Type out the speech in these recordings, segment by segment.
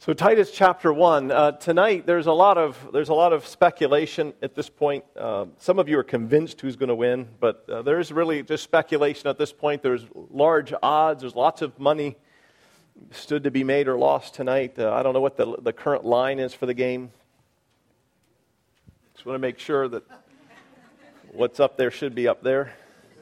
So Titus chapter 1, tonight there's a lot of speculation at this point. Some of you are convinced who's going to win, but there's really just speculation at this point. There's large odds. There's lots of money stood to be made or lost tonight. I don't know what the current line is for the game. Just want to make sure that what's up there should be up there.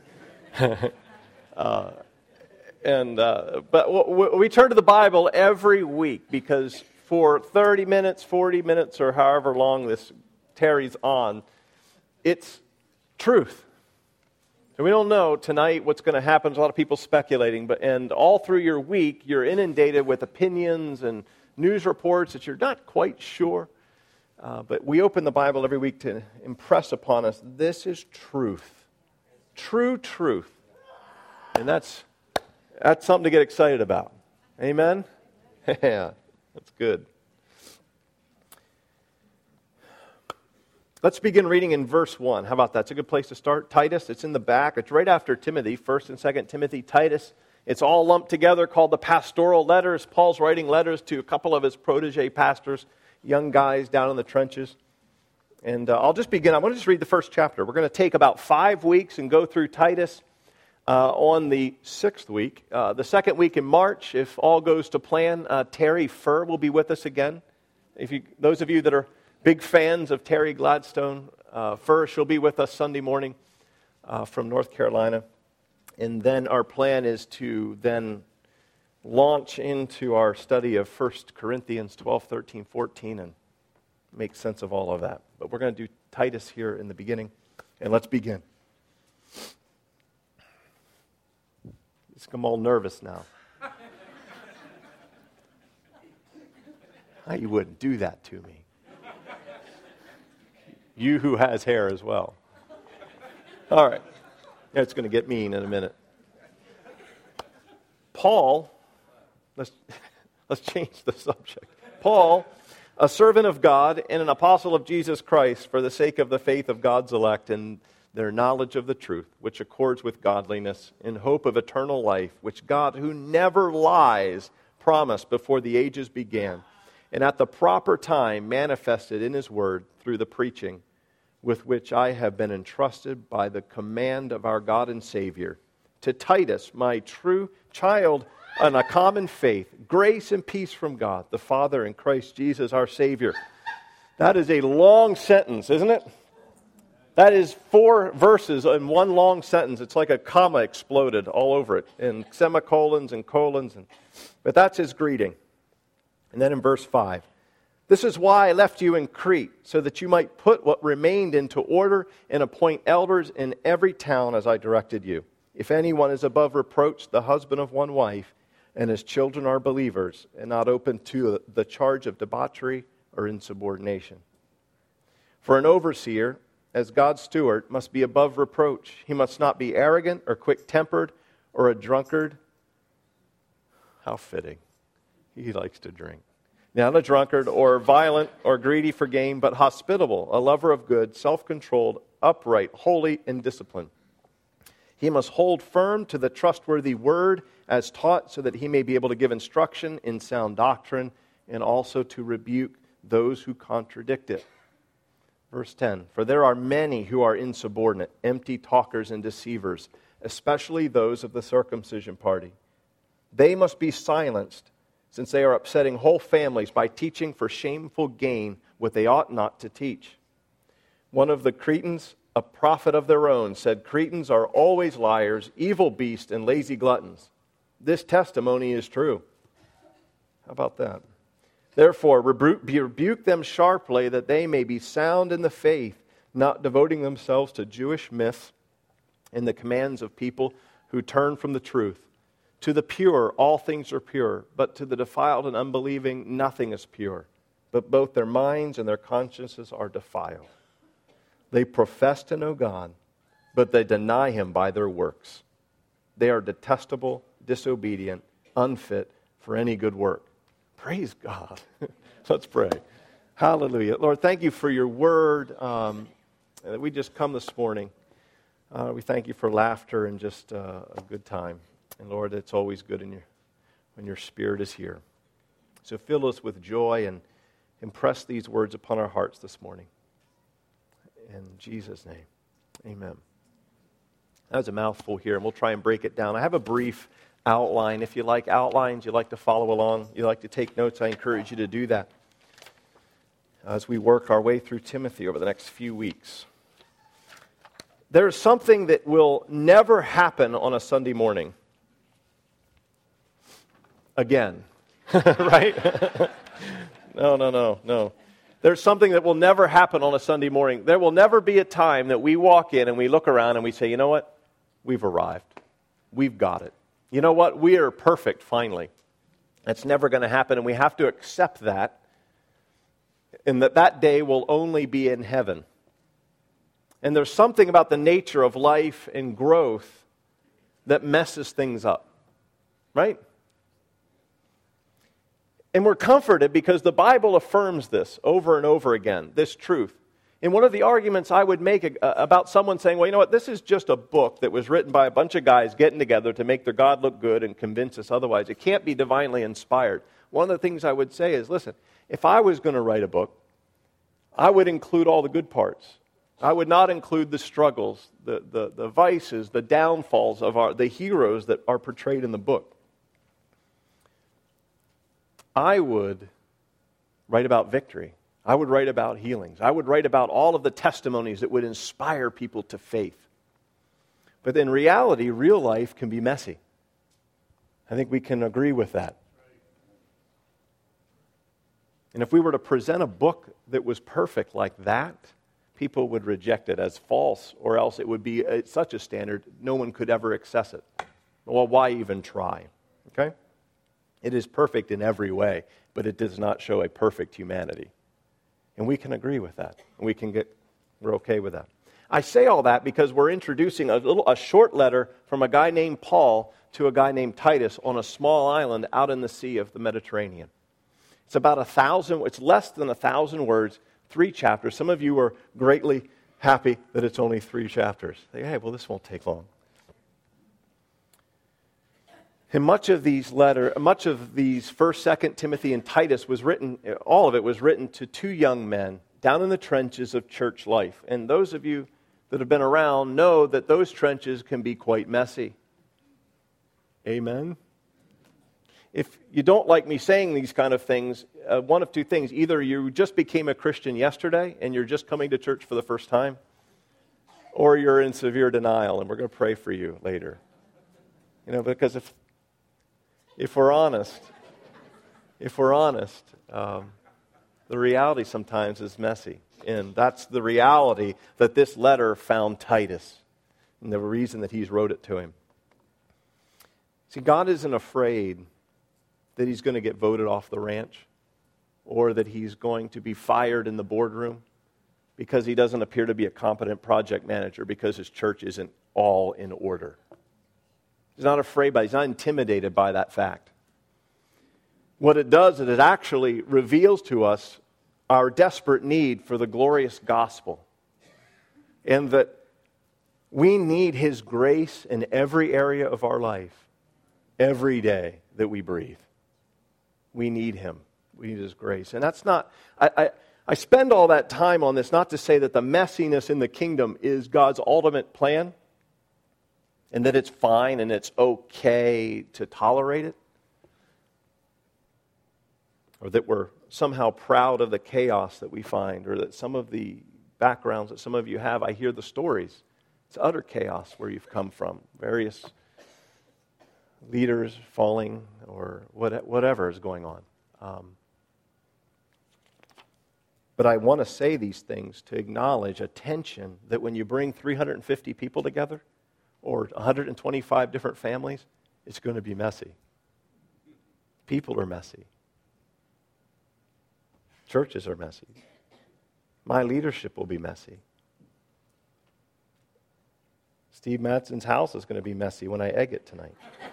But we turn to the Bible every week because for 30 minutes, 40 minutes, or however long this tarries on, it's truth. And we don't know tonight what's going to happen. There's a lot of people speculating, and all through your week, you're inundated with opinions and news reports that you're not quite sure. But we open the Bible every week to impress upon us, this is truth. True truth. And that's something to get excited about. Amen? Yeah, that's good. Let's begin reading in verse 1. How about that? It's a good place to start. Titus, it's in the back. It's right after Timothy, 1st and 2nd Timothy, Titus. It's all lumped together, called the pastoral letters. Paul's writing letters to a couple of his protege pastors, young guys down in the trenches. And I'll just begin. I want to just read the first chapter. We're going to take about 5 weeks and go through Titus. On the 6th week, the second week in March, if all goes to plan, Terry Furr will be with us again. Those of you that are big fans of Terry Gladstone, Furr, she'll be with us Sunday morning from North Carolina. And then our plan is to then launch into our study of 1 Corinthians 12, 13, 14, and make sense of all of that. But we're going to do Titus here in the beginning, and let's begin. I'm all nervous now. You wouldn't do that to me. You who has hair as well. All right. It's going to get mean in a minute. Paul, let's change the subject. Paul, a servant of God and an apostle of Jesus Christ for the sake of the faith of God's elect and their knowledge of the truth, which accords with godliness, in hope of eternal life, which God, who never lies, promised before the ages began, and at the proper time manifested in His word through the preaching, with which I have been entrusted by the command of our God and Savior. To Titus, my true child in a common faith, grace and peace from God, the Father, and Christ Jesus our Savior. That is a long sentence, isn't it? That is 4 verses in one long sentence. It's like a comma exploded all over it, and semicolons and colons. But that's his greeting. And then in verse 5, this is why I left you in Crete, so that you might put what remained into order and appoint elders in every town as I directed you. If anyone is above reproach, the husband of one wife, and his children are believers, and not open to the charge of debauchery or insubordination. For an overseer, as God's steward, must be above reproach. He must not be arrogant or quick-tempered or a drunkard. How fitting. He likes to drink. Not a drunkard or violent or greedy for gain, but hospitable, a lover of good, self-controlled, upright, holy, and disciplined. He must hold firm to the trustworthy word as taught, so that he may be able to give instruction in sound doctrine and also to rebuke those who contradict it. Verse 10, for there are many who are insubordinate, empty talkers and deceivers, especially those of the circumcision party. They must be silenced, since they are upsetting whole families by teaching for shameful gain what they ought not to teach. One of the Cretans, a prophet of their own, said, Cretans are always liars, evil beasts, and lazy gluttons. This testimony is true. How about that? Therefore, rebuke them sharply, that they may be sound in the faith, not devoting themselves to Jewish myths and the commands of people who turn from the truth. To the pure, all things are pure, but to the defiled and unbelieving, nothing is pure. But both their minds and their consciences are defiled. They profess to know God, but they deny Him by their works. They are detestable, disobedient, unfit for any good work. Praise God. Let's pray. Hallelujah. Lord, thank you for your word. We just come this morning. We thank you for laughter and just a good time. And Lord, it's always good when your spirit is here. So fill us with joy and impress these words upon our hearts this morning. In Jesus' name, amen. That was a mouthful here, and we'll try and break it down. I have a brief outline. If you like outlines, you like to follow along, you like to take notes, I encourage you to do that as we work our way through Timothy over the next few weeks. There's something that will never happen on a Sunday morning. Again. Right? No. There's something that will never happen on a Sunday morning. There will never be a time that we walk in and we look around and we say, you know what? We've arrived. We've got it. You know what? We are perfect, finally. That's never going to happen, and we have to accept that, and that day will only be in heaven. And there's something about the nature of life and growth that messes things up. Right? And we're comforted because the Bible affirms this over and over again, this truth. And one of the arguments I would make about someone saying, well, you know what, this is just a book that was written by a bunch of guys getting together to make their God look good and convince us otherwise. It can't be divinely inspired. One of the things I would say is, listen, if I was going to write a book, I would include all the good parts. I would not include the struggles, the vices, the downfalls of the heroes that are portrayed in the book. I would write about victory. I would write about healings. I would write about all of the testimonies that would inspire people to faith. But in reality, real life can be messy. I think we can agree with that. And if we were to present a book that was perfect like that, people would reject it as false, or else it would be at such a standard no one could ever access it. Well, why even try? Okay? It is perfect in every way, but it does not show a perfect humanity. And we can agree with that. We're okay with that. I say all that because we're introducing a short letter from a guy named Paul to a guy named Titus on a small island out in the sea of the Mediterranean. It's about 1,000, it's less than 1,000 words, 3 chapters. Some of you are greatly happy that it's only 3 chapters. Hey, well, this won't take long. And much of these 1st, 2nd Timothy, and Titus was written, all of it was written to 2 young men down in the trenches of church life. And those of you that have been around know that those trenches can be quite messy. Amen? If you don't like me saying these kind of things, one of 2 things. Either you just became a Christian yesterday and you're just coming to church for the first time, or you're in severe denial, and we're going to pray for you later. You know, because if we're honest, the reality sometimes is messy. And that's the reality that this letter found Titus, and the reason that he's wrote it to him. See, God isn't afraid that he's going to get voted off the ranch, or that he's going to be fired in the boardroom because he doesn't appear to be a competent project manager because his church isn't all in order. He's not afraid by it. He's not intimidated by that fact. What it does is it actually reveals to us our desperate need for the glorious gospel, and that we need his grace in every area of our life, every day that we breathe. We need him. We need his grace. And that's not, I spend all that time on this not to say that the messiness in the kingdom is God's ultimate plan, and that it's fine and it's okay to tolerate it, or that we're somehow proud of the chaos that we find, or that some of the backgrounds that some of you have, I hear the stories. It's utter chaos where you've come from. Various leaders falling, or whatever is going on. But I want to say these things to acknowledge a tension that when you bring 350 people together, or 125 different families, it's going to be messy. People are messy. Churches are messy. My leadership will be messy. Steve Matson's house is going to be messy when I egg it tonight.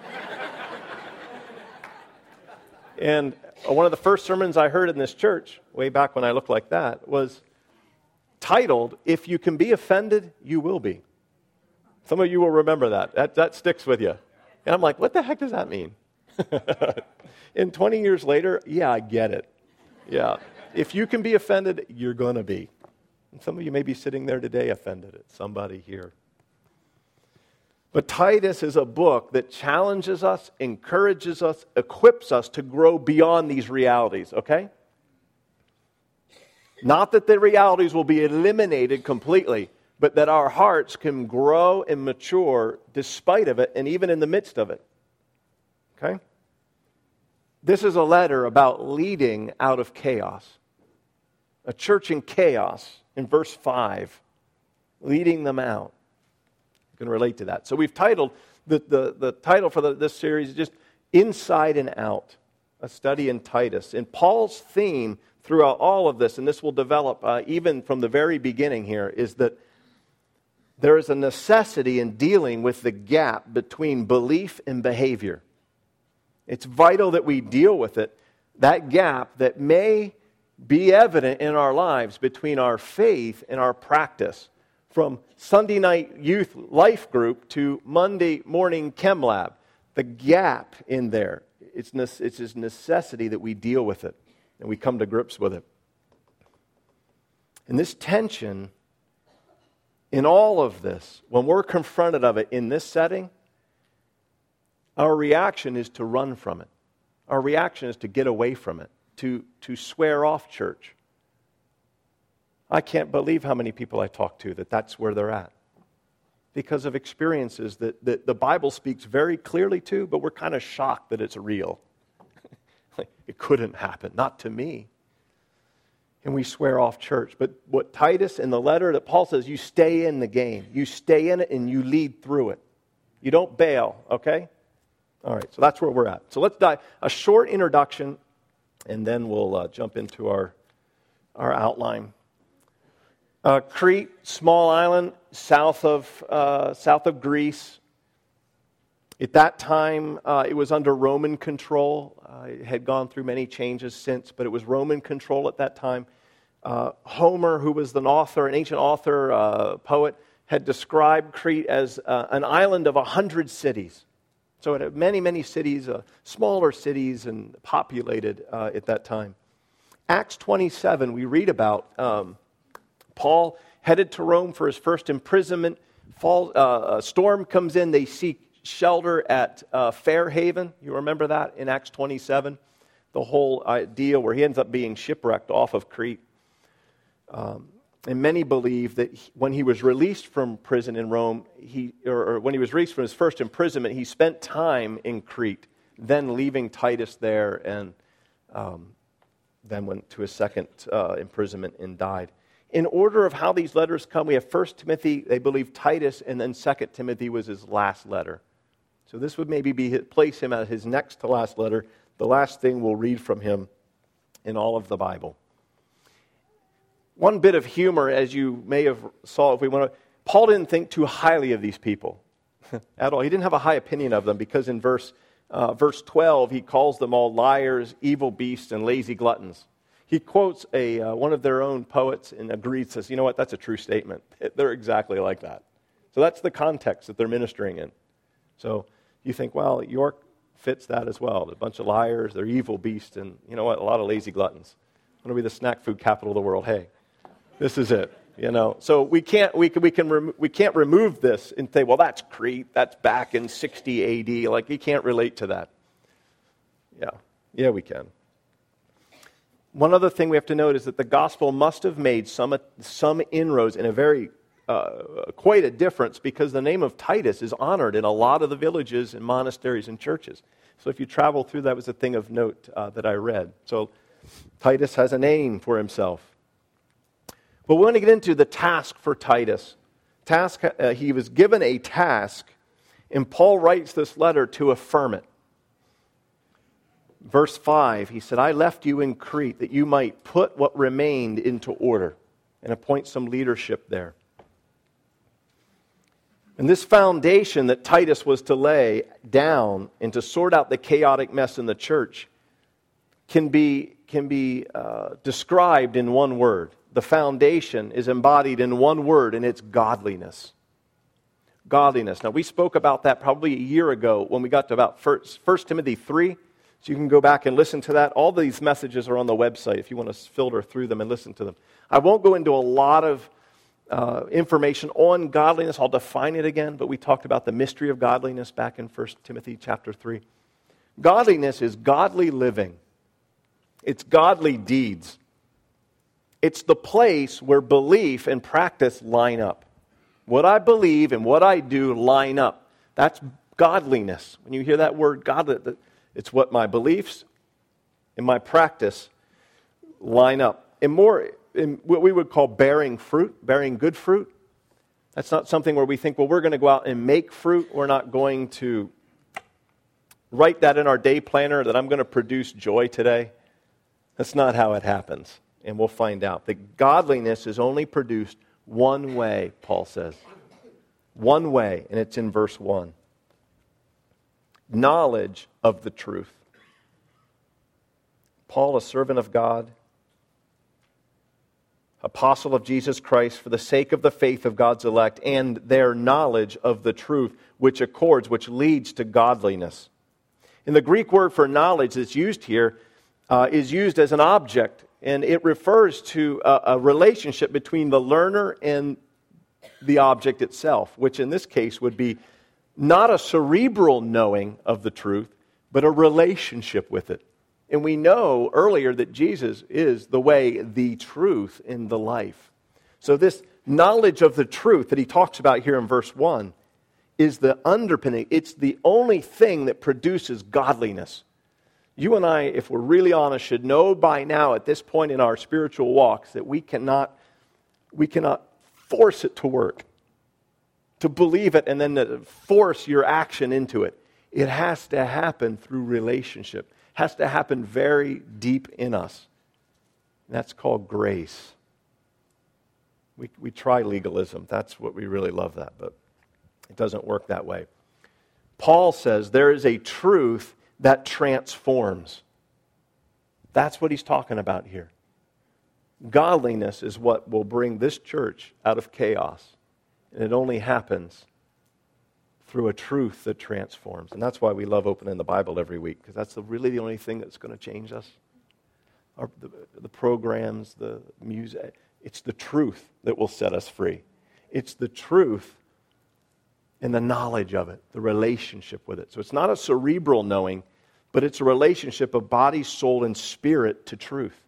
And one of the first sermons I heard in this church, way back when I looked like that, was titled, "If You Can Be Offended, You Will Be." Some of you will remember that. That sticks with you. And I'm like, what the heck does that mean? And 20 years later, yeah, I get it. Yeah. If you can be offended, you're going to be. And some of you may be sitting there today offended at somebody here. But Titus is a book that challenges us, encourages us, equips us to grow beyond these realities, okay? Not that the realities will be eliminated completely, but that our hearts can grow and mature despite of it and even in the midst of it. Okay? This is a letter about leading out of chaos. A church in chaos, in verse 5, leading them out. You can relate to that. So we've titled, the title for this series is just Inside and Out, a study in Titus. And Paul's theme throughout all of this, and this will develop even from the very beginning here, is that there is a necessity in dealing with the gap between belief and behavior. It's vital that we deal with it, that gap that may be evident in our lives between our faith and our practice. From Sunday night youth life group to Monday morning chem lab. The gap in there, it's this necessity that we deal with it and we come to grips with it. And this tension in all of this, when we're confronted of it in this setting, our reaction is to run from it. Our reaction is to get away from it, to swear off church. I can't believe how many people I talk to that's where they're at. Because of experiences that the Bible speaks very clearly to, but we're kind of shocked that it's real. It couldn't happen, not to me. And we swear off church. But what Titus in the letter that Paul says, you stay in the game. You stay in it and you lead through it. You don't bail, okay? All right, so that's where we're at. So let's dive. A short introduction, and then we'll jump into our outline. Crete, small island south of Greece. At that time, it was under Roman control. It had gone through many changes since, but it was Roman control at that time. Homer, who was an ancient author, poet, had described Crete as an island of 100 cities. So it had many, many cities, smaller cities, and populated at that time. Acts 27, we read about Paul headed to Rome for his first imprisonment. A storm comes in. They seek shelter at Fairhaven. You remember that in Acts 27? The whole deal where he ends up being shipwrecked off of Crete. And many believe that when he was released from prison in Rome, or when he was released from his first imprisonment, he spent time in Crete, then leaving Titus there, and then went to his second imprisonment and died. In order of how these letters come, we have 1 Timothy, they believe Titus, and then 2 Timothy was his last letter. So this would maybe place him as his next to last letter, the last thing we'll read from him in all of the Bible. One bit of humor, as you may have saw, if we want to, Paul didn't think too highly of these people at all. He didn't have a high opinion of them because in verse 12, he calls them all liars, evil beasts, and lazy gluttons. He quotes one of their own poets and agrees, says, you know what, that's a true statement. They're exactly like that. So that's the context that they're ministering in. So you think, well, York fits that as well. They're a bunch of liars, they're evil beasts, and you know what, a lot of lazy gluttons. Want to be the snack food capital of the world. Hey, this is it. You know, so we can't remove this and say, well, that's Crete, that's back in 60 A.D. Like, you can't relate to that. Yeah, we can. One other thing we have to note is that the gospel must have made some inroads in a very quite a difference, because the name of Titus is honored in a lot of the villages and monasteries and churches. So if you travel through, that was a thing of note that I read. So Titus has a name for himself. But we want to get into the task for Titus. He was given a task, and Paul writes this letter to affirm it. Verse 5, he said, I left you in Crete that you might put what remained into order and appoint some leadership there. And this foundation that Titus was to lay down and to sort out the chaotic mess in the church can be described in one word. The foundation is embodied in one word, and it's godliness. godliness. Now, we spoke about that probably a year ago when we got to about 1 Timothy 3. So you can go back and listen to that. All these messages are on the website if you want to filter through them and listen to them. I won't go into a lot of information on godliness. I'll define it again, but we talked about the mystery of godliness back in 1 Timothy chapter 3. Godliness is godly living. It's godly deeds. It's the place where belief and practice line up. What I believe and what I do line up. That's godliness. When you hear that word godly, it's what my beliefs and my practice line up. In what we would call bearing fruit, bearing good fruit. That's not something where we think, well, we're going to go out and make fruit. We're not going to write that in our day planner that I'm going to produce joy today. That's not how it happens. And we'll find out that godliness is only produced one way, Paul says. One way, and it's in verse 1. Knowledge of the truth. Paul, a servant of God, apostle of Jesus Christ, for the sake of the faith of God's elect and their knowledge of the truth, which leads to godliness. And the Greek word for knowledge that's used here is used as an object, and it refers to a relationship between the learner and the object itself, which in this case would be not a cerebral knowing of the truth, but a relationship with it. And we know earlier that Jesus is the way, the truth, and the life. So this knowledge of the truth that he talks about here in verse 1 is the underpinning. It's the only thing that produces godliness. You and I, if we're really honest, should know by now at this point in our spiritual walks that we cannot force it to work, to believe it and then to force your action into it. It has to happen through relationship. It has to happen very deep in us. And that's called grace. We try legalism. That's what we really love that, but it doesn't work that way. Paul says there is a truth that transforms. That's what he's talking about here. Godliness is what will bring this church out of chaos. And it only happens through a truth that transforms. And that's why we love opening the Bible every week, because that's really the only thing that's going to change us. The programs, the music, it's the truth that will set us free. It's the truth and the knowledge of it, the relationship with it. So it's not a cerebral knowing, but it's a relationship of body, soul, and spirit to truth.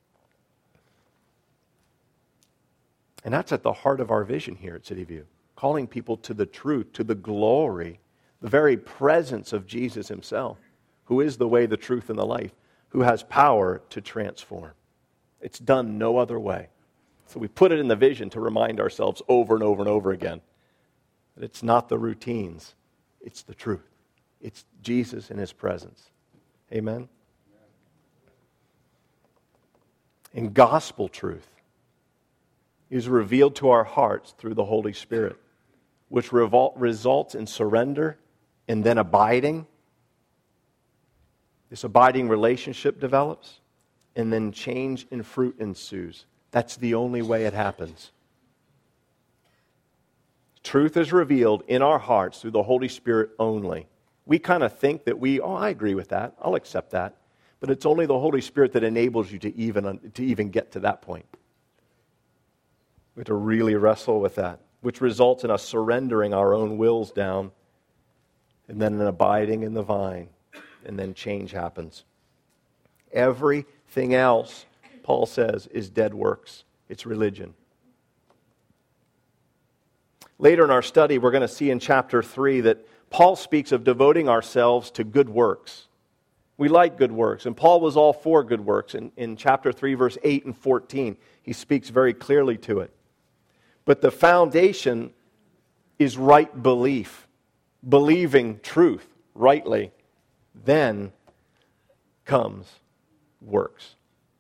And that's at the heart of our vision here at City View, calling people to the truth, to the glory, the very presence of Jesus himself, who is the way, the truth, and the life, who has power to transform. It's done no other way. So we put it in the vision to remind ourselves over and over and over again that it's not the routines, it's the truth. It's Jesus and his presence. Amen? And gospel truth is revealed to our hearts through the Holy Spirit, which results in surrender and then abiding. This abiding relationship develops, and then change and fruit ensues. That's the only way it happens. Truth is revealed in our hearts through the Holy Spirit only. We kind of think that I agree with that, I'll accept that. But it's only the Holy Spirit that enables you to even get to that point. We have to really wrestle with that, which results in us surrendering our own wills down, and then an abiding in the vine, and then change happens. Everything else, Paul says, is dead works. It's religion. Later in our study, we're going to see in chapter 3 that Paul speaks of devoting ourselves to good works. We like good works, and Paul was all for good works. In chapter 3, verse 8 and 14, he speaks very clearly to it. But the foundation is right belief, believing truth rightly. Then comes works.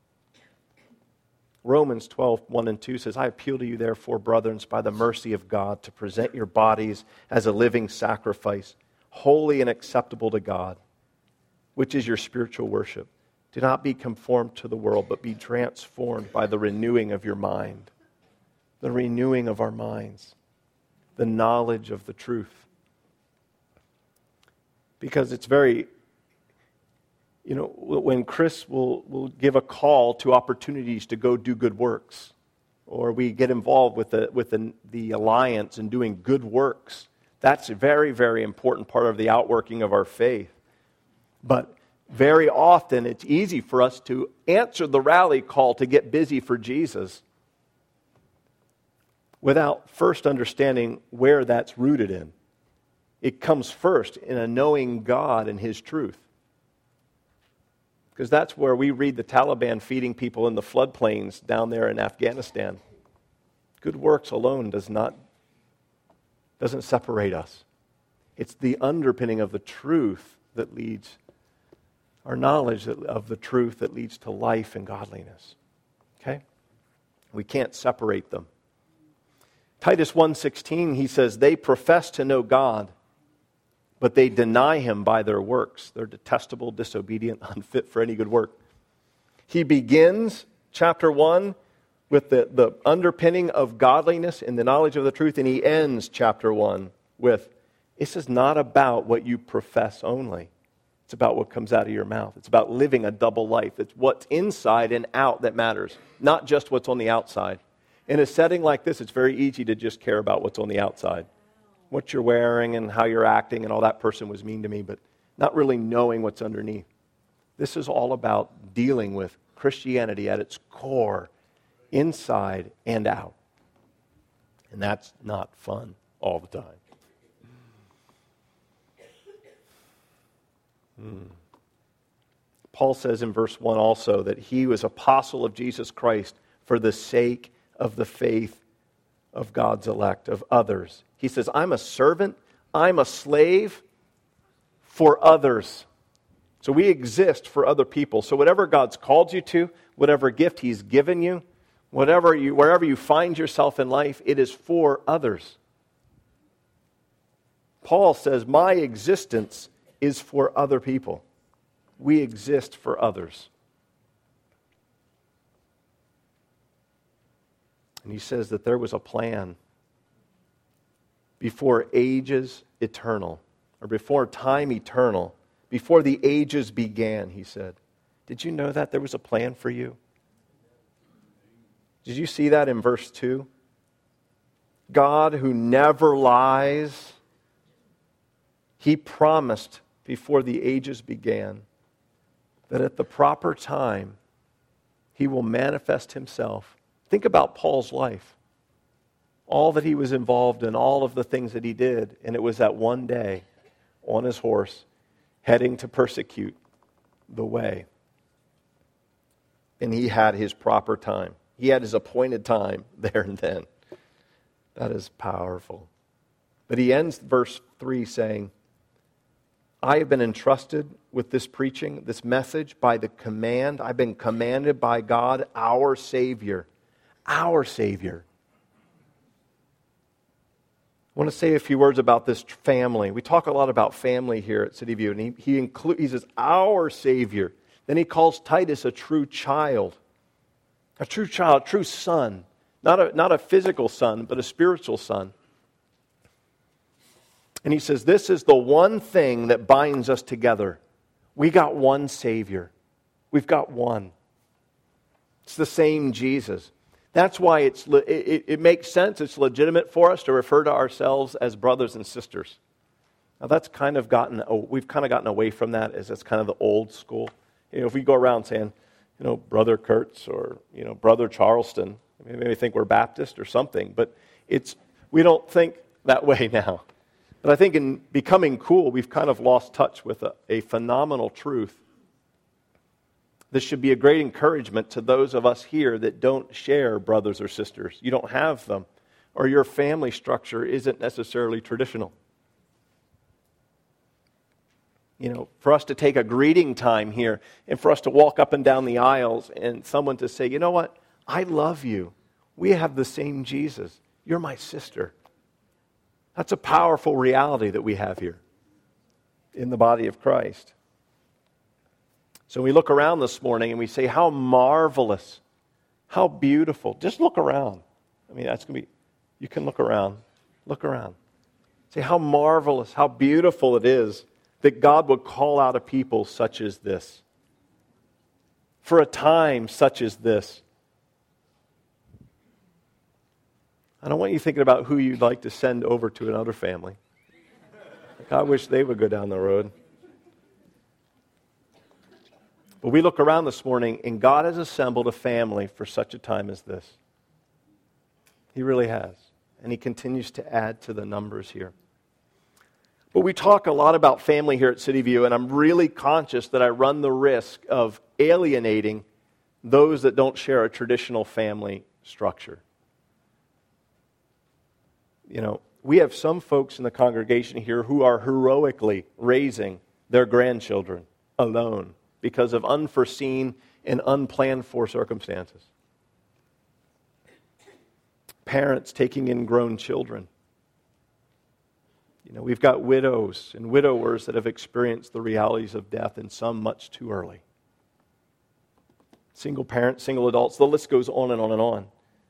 Romans 12:1 and 2 says, I appeal to you, therefore, brethren, by the mercy of God, to present your bodies as a living sacrifice, holy and acceptable to God, which is your spiritual worship. Do not be conformed to the world, but be transformed by the renewing of your mind. The renewing of our minds. the knowledge of the truth. Because it's very, when Chris will give a call to opportunities to go do good works, or we get involved with the alliance and doing good works, that's a very, very important part of the outworking of our faith. But very often it's easy for us to answer the rally call to get busy for Jesus without first understanding where that's rooted in. It comes first in a knowing God and His truth. Because that's where we read the Taliban feeding people in the floodplains down there in Afghanistan. Good works alone doesn't separate us. It's the underpinning of the truth that leads, our knowledge of the truth that leads to life and godliness. Okay? We can't separate them. Titus 1:16, he says, they profess to know God, but they deny Him by their works. They're detestable, disobedient, unfit for any good work. He begins chapter 1 with the underpinning of godliness and the knowledge of the truth, and he ends chapter 1 with, this is not about what you profess only. It's about what comes out of your mouth. It's about living a double life. It's what's inside and out that matters, not just what's on the outside. In a setting like this, it's very easy to just care about what's on the outside. What you're wearing and how you're acting and all that person was mean to me, but not really knowing what's underneath. This is all about dealing with Christianity at its core, inside and out. And that's not fun all the time. Paul says in verse 1 also that he was apostle of Jesus Christ for the sake of the faith of God's elect, of others. He says, I'm a servant, I'm a slave for others. So we exist for other people. So whatever God's called you to, whatever gift He's given you, wherever you find yourself in life, it is for others. Paul says, my existence is for other people. We exist for others. And he says that there was a plan before ages eternal, or before time eternal, before the ages began, he said. Did you know that there was a plan for you? Did you see that in verse 2? God who never lies, He promised before the ages began that at the proper time He will manifest Himself. Think about Paul's life. All that he was involved in, all of the things that he did, and it was that one day on his horse heading to persecute the way. And he had his proper time. He had his appointed time there and then. That is powerful. But he ends verse 3 saying, I have been entrusted with this preaching, this message by the command. I've been commanded by God, our Savior. Our Savior. I want to say a few words about this family. We talk a lot about family here at City View, and he says, our Savior. Then he calls Titus a true child. A true child, a true son. Not a physical son, but a spiritual son. And he says, this is the one thing that binds us together. We got one Savior. We've got one. It's the same Jesus. That's why it makes sense, it's legitimate for us to refer to ourselves as brothers and sisters. Now we've kind of gotten away from that as that's kind of the old school. If we go around saying, Brother Kurtz or, Brother Charleston, maybe think we're Baptist or something, but we don't think that way now. But I think in becoming cool, we've kind of lost touch with a phenomenal truth. This should be a great encouragement to those of us here that don't share brothers or sisters. You don't have them, or your family structure isn't necessarily traditional. For us to take a greeting time here and for us to walk up and down the aisles and someone to say, you know what, I love you. We have the same Jesus. You're my sister. That's a powerful reality that we have here in the body of Christ. So we look around this morning and we say, how marvelous, how beautiful. Just look around. That's going to be, you can look around. Look around. See how marvelous, how beautiful it is that God would call out a people such as this. For a time such as this. I don't want you thinking about who you'd like to send over to another family. I wish they would go down the road. But we look around this morning, and God has assembled a family for such a time as this. He really has. And He continues to add to the numbers here. But we talk a lot about family here at City View, and I'm really conscious that I run the risk of alienating those that don't share a traditional family structure. You know, we have some folks in the congregation here who are heroically raising their grandchildren alone because of unforeseen and unplanned for circumstances. Parents taking in grown children. You know, we've got widows and widowers that have experienced the realities of death, and some much too early. Single parents, single adults, the list goes on and on and on.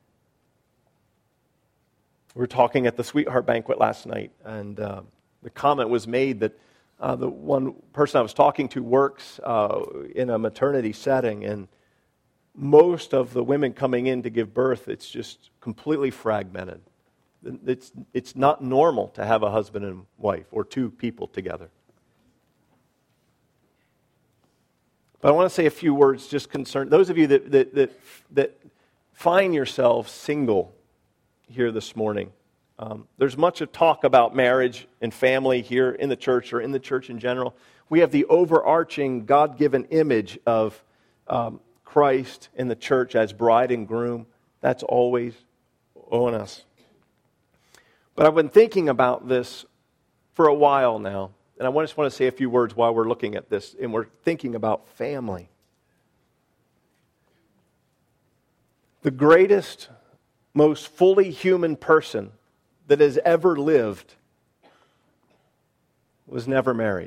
We were talking at the Sweetheart Banquet last night, and the comment was made that the one person I was talking to works in a maternity setting, and most of the women coming in to give birth, it's just completely fragmented. It's not normal to have a husband and wife or two people together. But I want to say a few words just concerned. Those of you that find yourselves single here this morning, there's much of talk about marriage and family here in the church or in the church in general. We have the overarching God-given image of Christ in the church as bride and groom. That's always on us. But I've been thinking about this for a while now, and I just want to say a few words while we're looking at this, and we're thinking about family. The greatest, most fully human person that has ever lived was never married.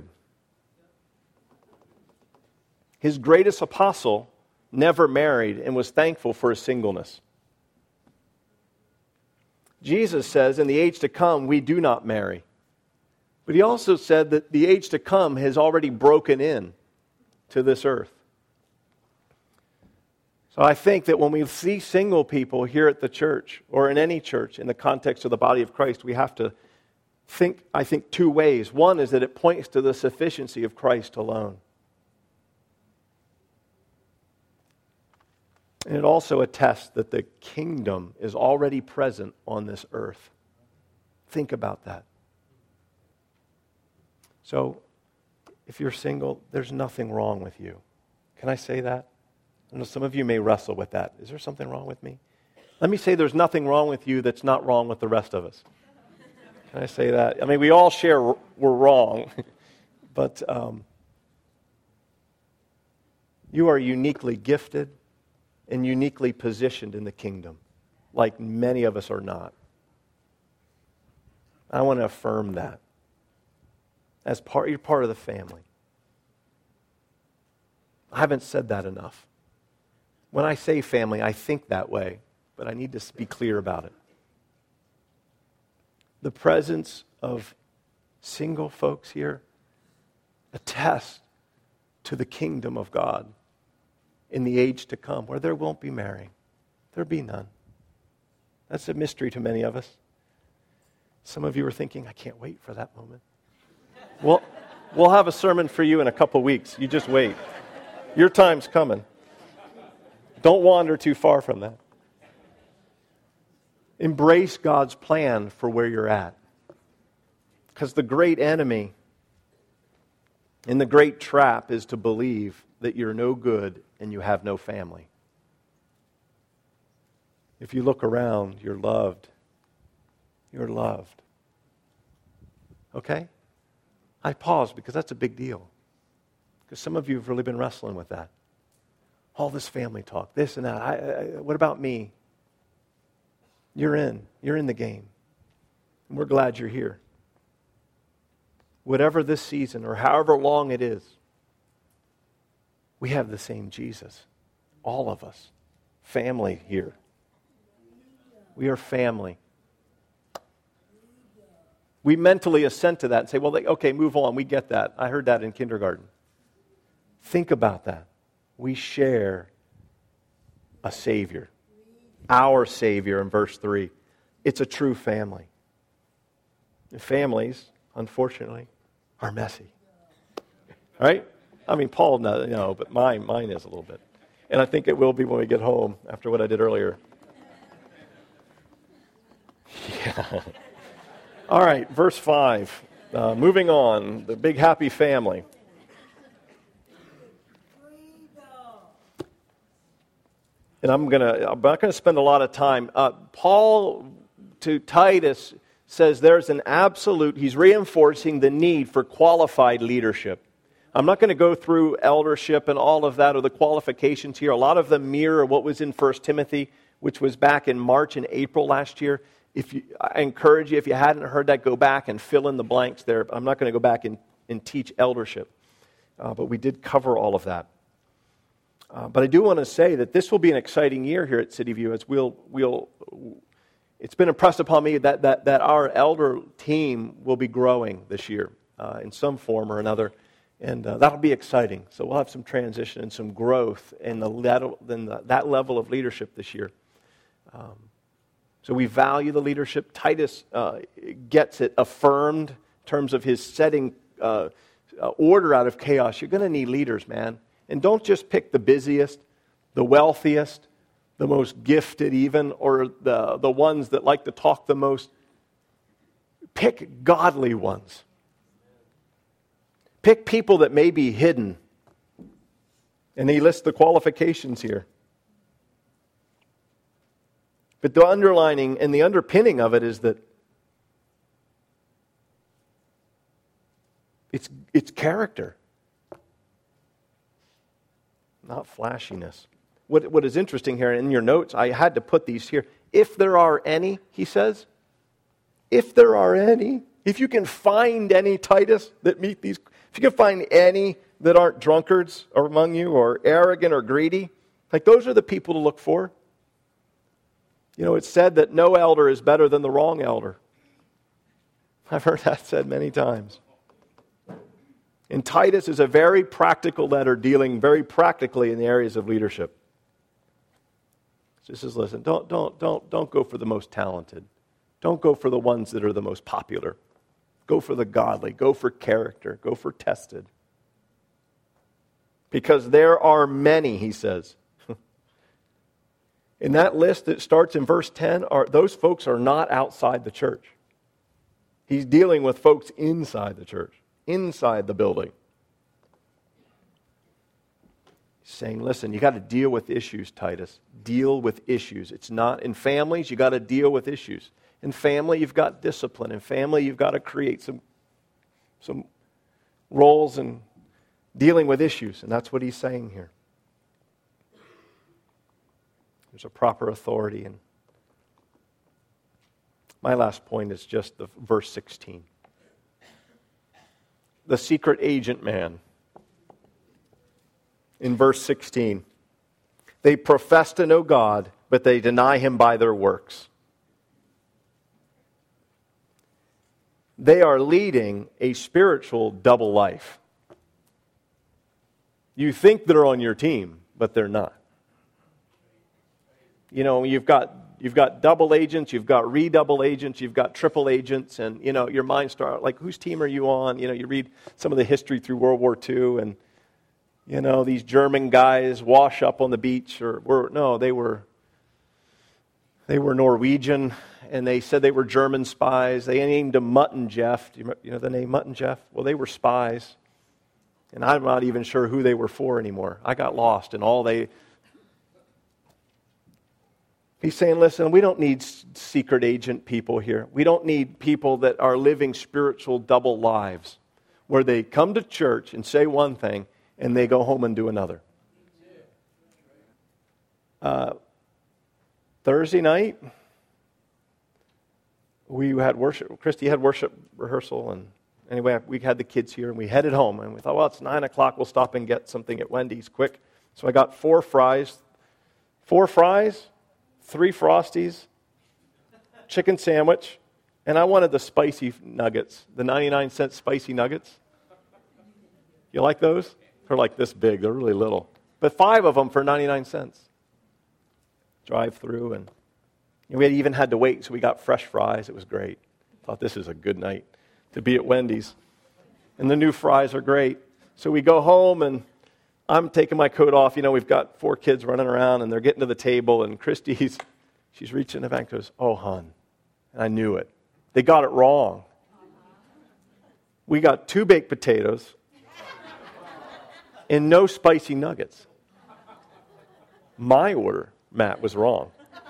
His greatest apostle never married and was thankful for his singleness. Jesus says, in the age to come, we do not marry. But he also said that the age to come has already broken in to this earth. So I think that when we see single people here at the church, or in any church, in the context of the body of Christ, we have to think, I think, two ways. One is that it points to the sufficiency of Christ alone. And it also attests that the kingdom is already present on this earth. Think about that. So, if you're single, there's nothing wrong with you. Can I say that? I know some of you may wrestle with that. Is there something wrong with me? Let me say there's nothing wrong with you that's not wrong with the rest of us. Can I say that? I mean, we all share we're wrong, but you are uniquely gifted and uniquely positioned in the kingdom, like many of us are not. I want to affirm that. You're part of the family. I haven't said that enough. When I say family, I think that way, but I need to be clear about it. The presence of single folks here attests to the kingdom of God in the age to come, where there won't be marrying. There'll be none. That's a mystery to many of us. Some of you are thinking, I can't wait for that moment. Well, we'll have a sermon for you in a couple weeks. You just wait. Your time's coming. Don't wander too far from that. Embrace God's plan for where you're at. Because the great enemy and the great trap is to believe that you're no good and you have no family. If you look around, you're loved. You're loved. Okay? I pause because that's a big deal. Because some of you have really been wrestling with that. All this family talk, this and that. What about me? You're in the game. And we're glad you're here. Whatever this season or however long it is, we have the same Jesus. All of us. Family here. We are family. We mentally assent to that and say, well, okay, move on. We get that. I heard that in kindergarten. Think about that. We share a Savior. Our Savior in verse 3. It's a true family. And families, unfortunately, are messy. Right? I mean, Paul, no, but mine is a little bit. And I think it will be when we get home after what I did earlier. Yeah. All right, verse 5. Moving on, the big happy family. And I'm not going to spend a lot of time. Paul to Titus says there's an absolute, he's reinforcing the need for qualified leadership. I'm not going to go through eldership and all of that or the qualifications here. A lot of them mirror what was in 1 Timothy, which was back in March and April last year. I encourage you, if you hadn't heard that, go back and fill in the blanks there. I'm not going to go back and teach eldership. But we did cover all of that. But I do want to say that this will be an exciting year here at City View, as it's been impressed upon me that our elder team will be growing this year in some form or another. And that'll be exciting. So we'll have some transition and some growth in that level of leadership this year. So we value the leadership. Titus gets it affirmed in terms of his setting order out of chaos. You're going to need leaders, man. And don't just pick the busiest, the wealthiest, the most gifted even, or the ones that like to talk the most. Pick godly ones. Pick people that may be hidden. And he lists the qualifications here. But the underlining and the underpinning of it is that it's character, not flashiness. What is interesting here, in your notes, I had to put these here. If there are any, he says, if there are any, if you can find any, Titus, that meet these, if you can find any that aren't drunkards among you or arrogant or greedy, like those are the people to look for. You know, it's said that no elder is better than the wrong elder. I've heard that said many times. And Titus is a very practical letter dealing very practically in the areas of leadership. Just says, listen, don't go for the most talented. Don't go for the ones that are the most popular. Go for the godly. Go for character. Go for tested. Because there are many, he says. In that list that starts in verse 10, those folks are not outside the church. He's dealing with folks inside the church, inside the building. He's saying, listen, you got to deal with issues, Titus. Deal with issues. It's not in families, you got to deal with issues. In family, you've got discipline. In family, you've got to create some roles and dealing with issues. And that's what he's saying here. There's a proper authority. And my last point is just the verse 16. The secret agent man. In verse 16. They profess to know God, but they deny him by their works. They are leading a spiritual double life. You think they're on your team, but they're not. You know, you've got double agents, you've got redouble agents, you've got triple agents, and, you know, your mind starts, like, whose team are you on? You know, you read some of the history through World War II, and, you know, these German guys wash up on the beach, they were Norwegian, and they said they were German spies. They named them Mutt and Jeff. Do you know the name Mutt and Jeff? Well, they were spies, and I'm not even sure who they were for anymore. I got lost in all they... He's saying, listen, we don't need secret agent people here. We don't need people that are living spiritual double lives, where they come to church and say one thing, and they go home and do another. Thursday night, we had worship. Christy had worship rehearsal, and anyway, we had the kids here, and we headed home. And we thought, well, it's 9 o'clock. We'll stop and get something at Wendy's quick. So I got 4 fries, 3 Frosties, chicken sandwich, And I wanted the spicy nuggets, the 99-cent spicy nuggets. You like those? They're like this big. They're really little. But 5 of them for 99 cents. Drive through, and we even had to wait, so we got fresh fries. It was great. Thought this is a good night to be at Wendy's. And the new fries are great. So we go home, and I'm taking my coat off. We've got 4 kids running around, and they're getting to the table, and Christy's, she's reaching in the back and goes, "Oh, hon." And I knew it. They got it wrong. We got 2 baked potatoes and no spicy nuggets. My order, Matt, was wrong.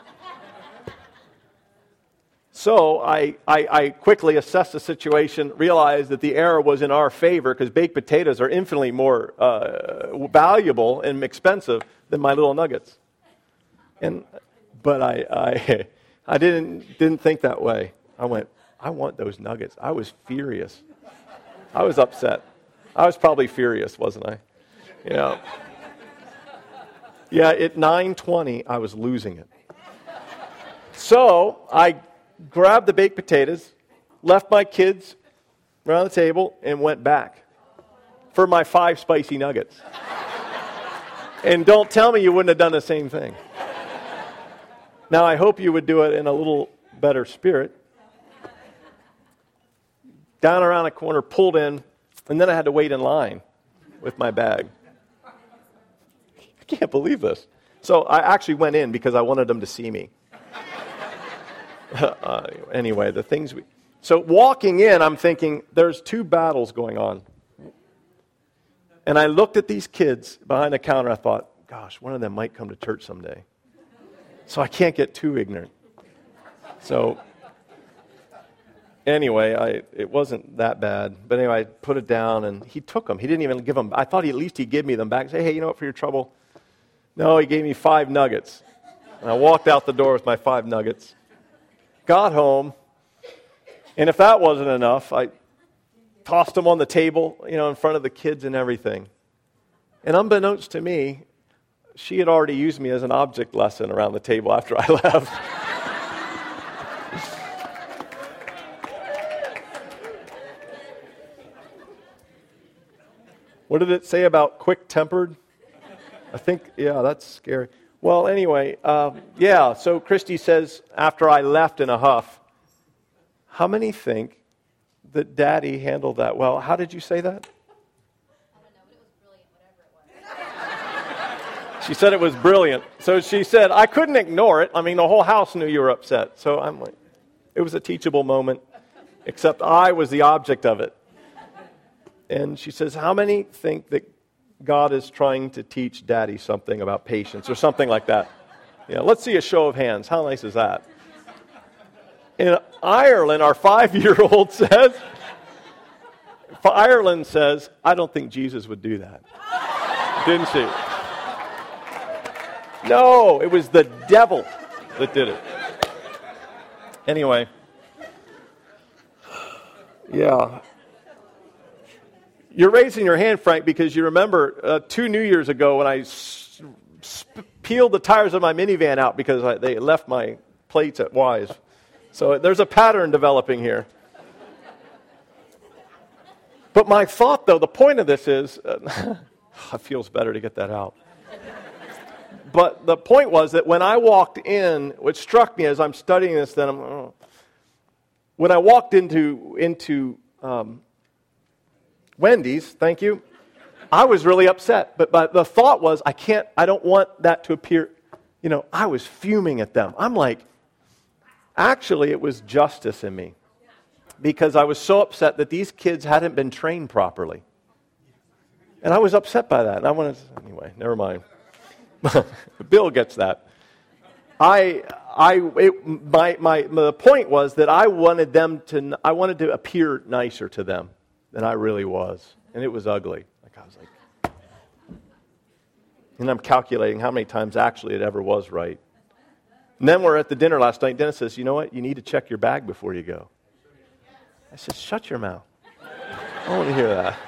So I quickly assessed the situation, realized that the error was in our favor because baked potatoes are infinitely more valuable and expensive than my little nuggets. But I didn't think that way. I went, I want those nuggets. I was furious. I was upset. I was probably furious, wasn't I? Yeah, at 9:20, I was losing it. So I grabbed the baked potatoes, left my kids around the table, and went back for my 5 spicy nuggets. And don't tell me you wouldn't have done the same thing. Now, I hope you would do it in a little better spirit. Down around a corner, pulled in, and then I had to wait in line with my bag. I can't believe this. So I actually went in because I wanted them to see me. Anyway, so walking in, I'm thinking, there's 2 battles going on. And I looked at these kids behind the counter. I thought, gosh, one of them might come to church someday. So I can't get too ignorant. So anyway, it wasn't that bad. But anyway, I put it down, and he took them. He didn't even give them. I thought at least he'd give me them back. Say, hey, you know what, for your trouble? No, he gave me 5 nuggets. And I walked out the door with my 5 nuggets. Got home, and if that wasn't enough, I tossed them on the table, in front of the kids and everything. And unbeknownst to me, she had already used me as an object lesson around the table after I left. What did it say about quick-tempered? I think, that's scary. Well, anyway, so Christy says, after I left in a huff, how many think that Daddy handled that well? How did you say that? I don't know, but it was brilliant, whatever it was. She said it was brilliant. So she said, I couldn't ignore it. I mean, the whole house knew you were upset. So I'm like, it was a teachable moment, except I was the object of it. And she says, how many think that God is trying to teach Daddy something about patience or something like that? Let's see a show of hands. How nice is that? In Ireland, our 5-year-old says, Ireland says, I don't think Jesus would do that. Didn't she? No, it was the devil that did it. Anyway. Yeah. You're raising your hand, Frank, because you remember 2 New Years ago when I peeled the tires of my minivan out because they left my plates at Wise. So there's a pattern developing here. But my thought, though, the point of this is, it feels better to get that out. But the point was that when I walked in, what struck me as I'm studying this, when I walked into Wendy's, thank you, I was really upset. But the thought was, I don't want that to appear, I was fuming at them. I'm like, actually, it was justice in me. Because I was so upset that these kids hadn't been trained properly. And I was upset by that. And I wanted to, anyway, never mind. Bill gets that. The point was that I wanted to appear nicer to them than I really was. And it was ugly. I was like, and I'm calculating how many times actually it ever was right. And then we're at the dinner last night. Dennis says, you know what? You need to check your bag before you go. I said, shut your mouth. I don't want to hear that.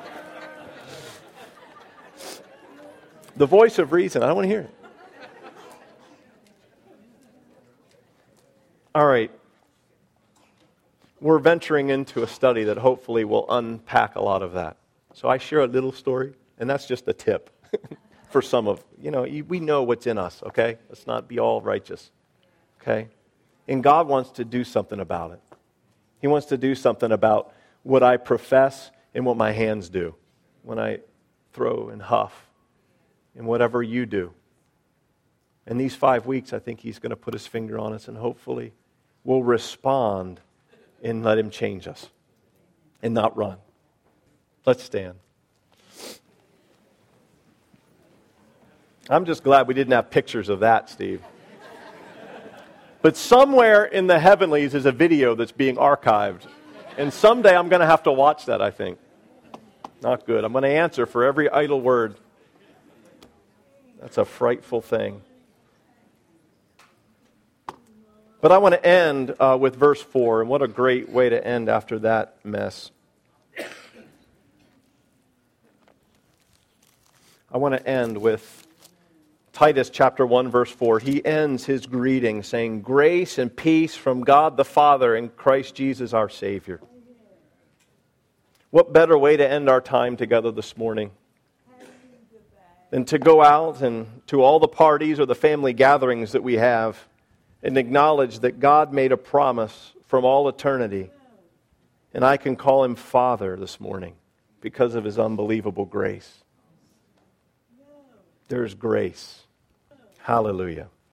The voice of reason. I don't want to hear it. All right. we're venturing into a study that hopefully will unpack a lot of that. So I share a little story, and that's just a tip for some of, we know what's in us, okay? Let's not be all righteous, okay? And God wants to do something about it. He wants to do something about what I profess and what my hands do when I throw and huff and whatever you do. In these 5 weeks, I think He's going to put His finger on us, and hopefully we'll respond and let Him change us and not run. Let's stand. I'm just glad we didn't have pictures of that, Steve. But somewhere in the heavenlies is a video that's being archived. And someday I'm going to have to watch that, I think. Not good. I'm going to answer for every idle word. That's a frightful thing. But I want to end with verse 4, and what a great way to end after that mess. I want to end with Titus chapter 1, verse 4. He ends his greeting saying, "Grace and peace from God the Father and Christ Jesus our Savior." What better way to end our time together this morning than to go out and to all the parties or the family gatherings that we have and acknowledge that God made a promise from all eternity, and I can call Him Father this morning because of His unbelievable grace. There's grace. Hallelujah.